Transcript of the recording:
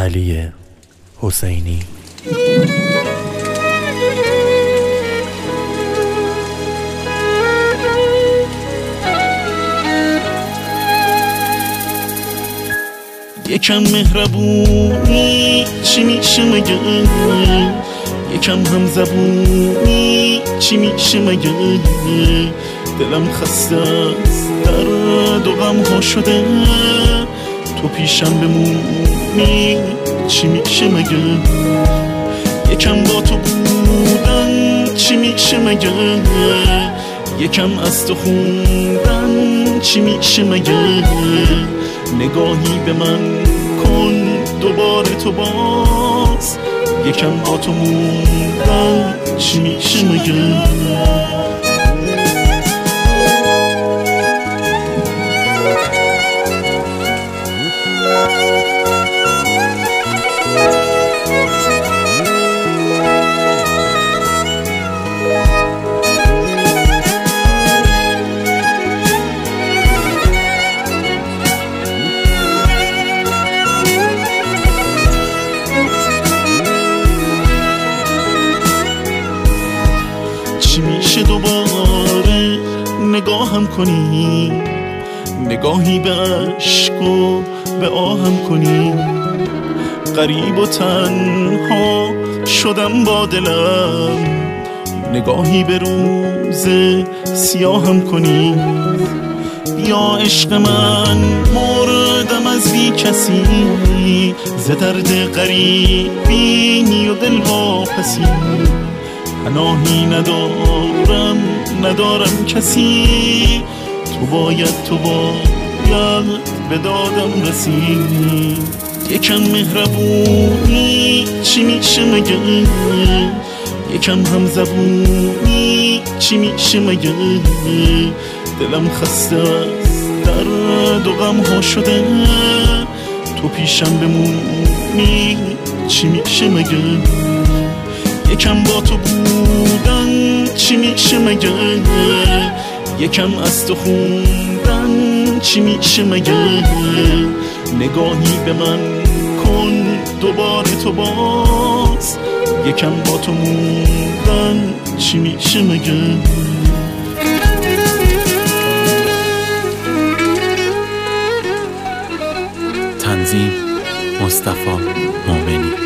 علی حسینی. یکم مهربونی چی میشه مگه، یکم هم زبونی چی میشه مگه، دلم خسته از درد و غم ها شده، تو پیشم بمونی چی میشه مگه، یکم با تو بودن چی میشه مگه، یکم از تو خوندن چی میشه مگه، نگاهی به من کن دوباره تو باز، یکم با تو موندن چی میشه مگه. چی میشه دوباره نگاهم کنی، نگاهی به عشق و به آهم کنی، غریب و تنها شدم با دلم، نگاهی به روز سیاهم کنی، بیا عشق من مردم از بی کسی، ز درد غریبی و دل واپسی، پناهی ندارم کسی، تو باید به دادم رسی، یکم مهربونی چی میشه مگه، یکم هم زبونی چی میشه مگه، دلم خسته از درد و غم ها شده، تو پیشم بمونی چی میشه مگه، یکم با تو بودن چی میشه مگه، یکم از تو خوندن چی میشه مگه، نگاهی به من کن دوباره تو باز، یکم با تو موندن چی میشه مگه. تنظیم مصطفی مومنی.